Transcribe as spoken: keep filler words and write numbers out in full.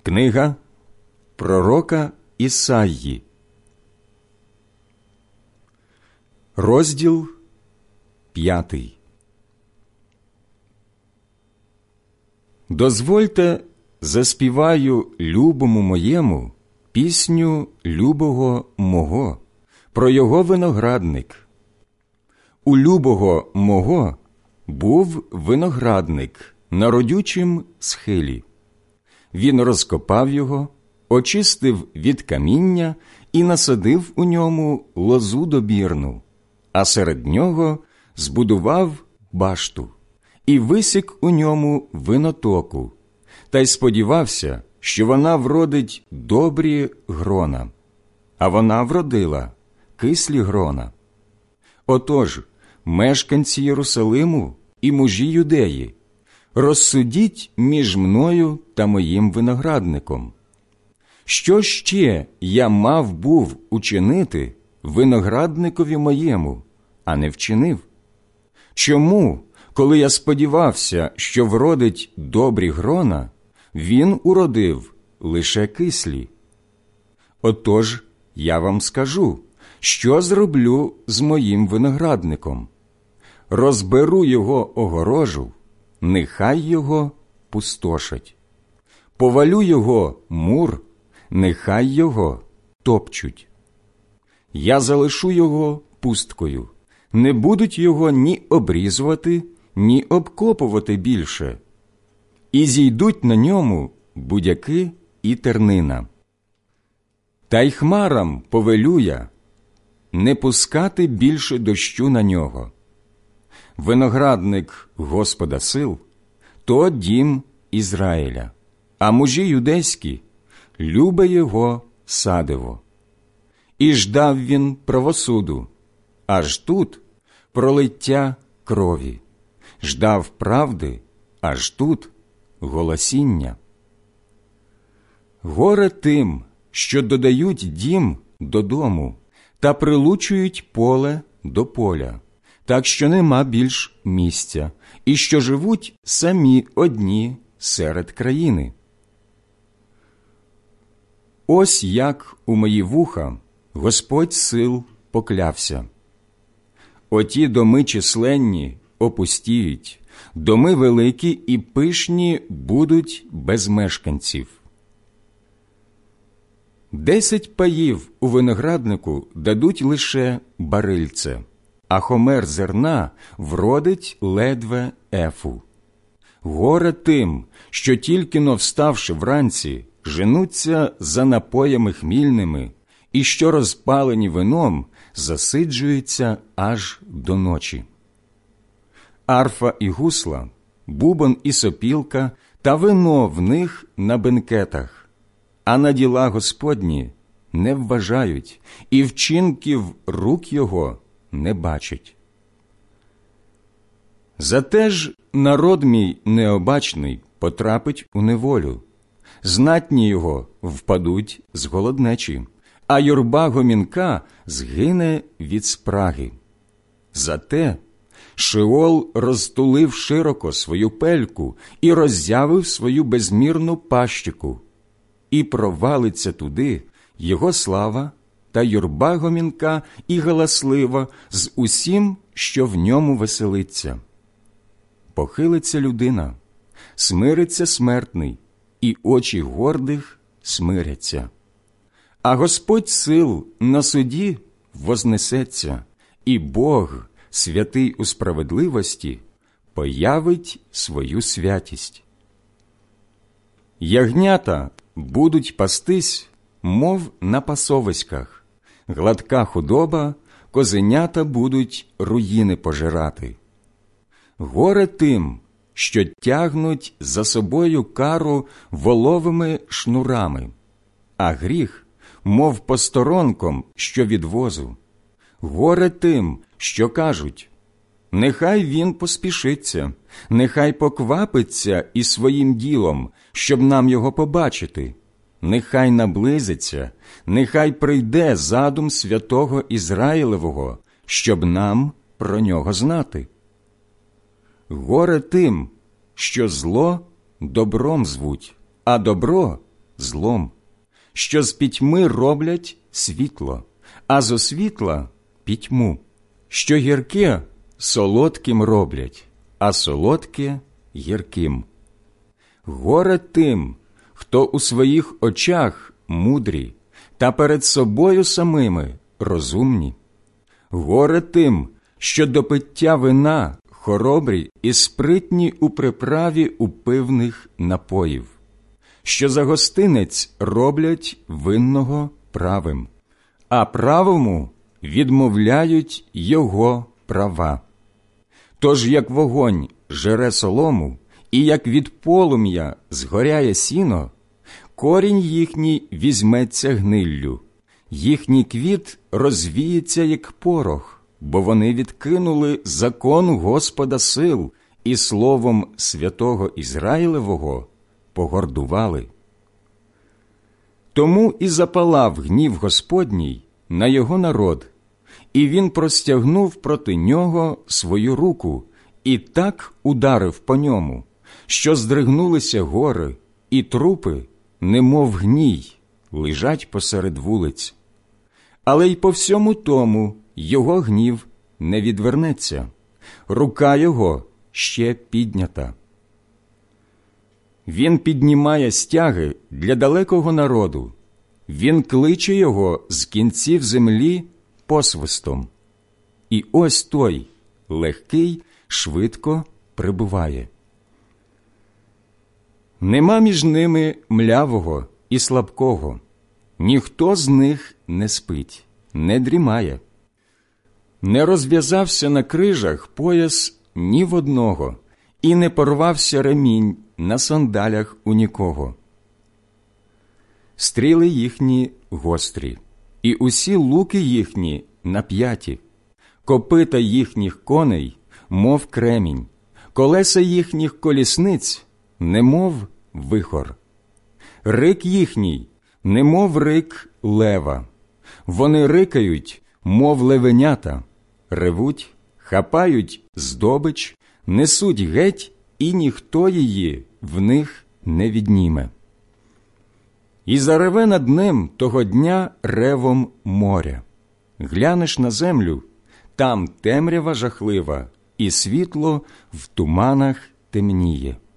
Книга пророка Ісаї, розділ п'ятий. Дозвольте, заспіваю любому моєму пісню любого мого про його виноградник. У любого мого був виноградник на родючім схилі. Він розкопав його, очистив від каміння і насадив у ньому лозу добірну, а серед нього збудував башту і висік у ньому винотоку, та й сподівався, що вона вродить добрі грона, а вона вродила кислі грона. Отож, мешканці Єрусалиму і мужі Юдеї, розсудіть між мною та моїм виноградником. Що ще я мав був учинити виноградникові моєму, а не вчинив? Чому, коли я сподівався, що вродить добрі грона, він уродив лише кислі? Отож, я вам скажу, що зроблю з моїм виноградником. Розберу його огорожу, нехай його пустошать. Повалю його мур, нехай його топчуть. Я залишу його пусткою, не будуть його ні обрізувати, ні обкопувати більше. І зійдуть на ньому будяки і тернина. Та й хмарам повелю я не пускати більше дощу на нього. Виноградник Господа сил – то дім Ізраїля, а мужі юдейські – любе його садиво. І ждав він правосуду, аж тут пролиття крові, ждав правди, аж тут голосіння. Горе тим, що додають дім додому та прилучують поле до поля, так що нема більш місця, і що живуть самі одні серед країни. Ось як у мої вуха Господь сил поклявся. Оті доми численні опустіють, доми великі і пишні будуть без мешканців. Десять паїв у винограднику дадуть лише барильце, а хомер зерна вродить ледве ефу. Горе тим, що тільки-но вставши вранці, женуться за напоями хмільними, і що розпалені вином засиджуються аж до ночі. Арфа і гусла, бубон і сопілка та вино в них на бенкетах, а на діла Господні не вважають, і вчинків рук його не бачать. Зате ж народ мій необачний потрапить у неволю, знатні його впадуть з голоднечі, а юрба гомінка згине від спраги. Зате Шеол розтулив широко свою пельку і роззявив свою безмірну пащику, і провалиться туди його слава та юрба гомінка і галаслива з усім, що в ньому веселиться. Похилиться людина, смириться смертний, і очі гордих смиряться. А Господь сил на суді вознесеться, і Бог, святий у справедливості, появить свою святість. Ягнята будуть пастись, мов на пасовиськах, гладка худоба, козенята будуть руїни пожирати. Горе тим, що тягнуть за собою кару воловими шнурами, а гріх, мов посторонком, що від возу. Горе тим, що кажуть: нехай він поспішиться, нехай поквапиться із своїм ділом, щоб нам його побачити. Нехай наблизиться, нехай прийде задум святого Ізраїлевого, щоб нам про нього знати. Горе тим, що зло добром звуть, а добро злом, що з пітьми роблять світло, а зо світла – пітьму, що гірке солодким роблять, а солодке – гірким. Горе тим, хто у своїх очах мудрі та перед собою самими розумні. Горе тим, що до пиття вина хоробрі і спритні у приправі упивних напоїв, що за гостинець роблять винного правим, а правому відмовляють його права. Тож як вогонь жере солому, і як від полум'я згоряє сіно, корінь їхній візьметься гниллю, їхній квіт розвіється, як порох, бо вони відкинули закон Господа сил і словом святого Ізраїлевого погордували. Тому і запалав гнів Господній на його народ, і він простягнув проти нього свою руку і так ударив по ньому, що здригнулися гори, і трупи, немов гній, лежать посеред вулиць. Але й по всьому тому його гнів не відвернеться, рука його ще піднята. Він піднімає стяги для далекого народу, він кличе його з кінців землі посвистом. І ось той, легкий, швидко прибуває. Нема між ними млявого і слабкого, ніхто з них не спить, не дрімає. Не розв'язався на крижах пояс ні в одного, і не порвався ремінь на сандалях у нікого. Стріли їхні гострі, і усі луки їхні нап'яті, копита їхніх коней, мов кремінь, колеса їхніх колісниць, немов вихор. Рик їхній, немов рик лева. Вони рикають, мов левенята, ревуть, хапають здобич, несуть геть, і ніхто її в них не відніме. І зареве над ним того дня ревом моря. Глянеш на землю, там темрява жахлива, і світло в туманах темніє.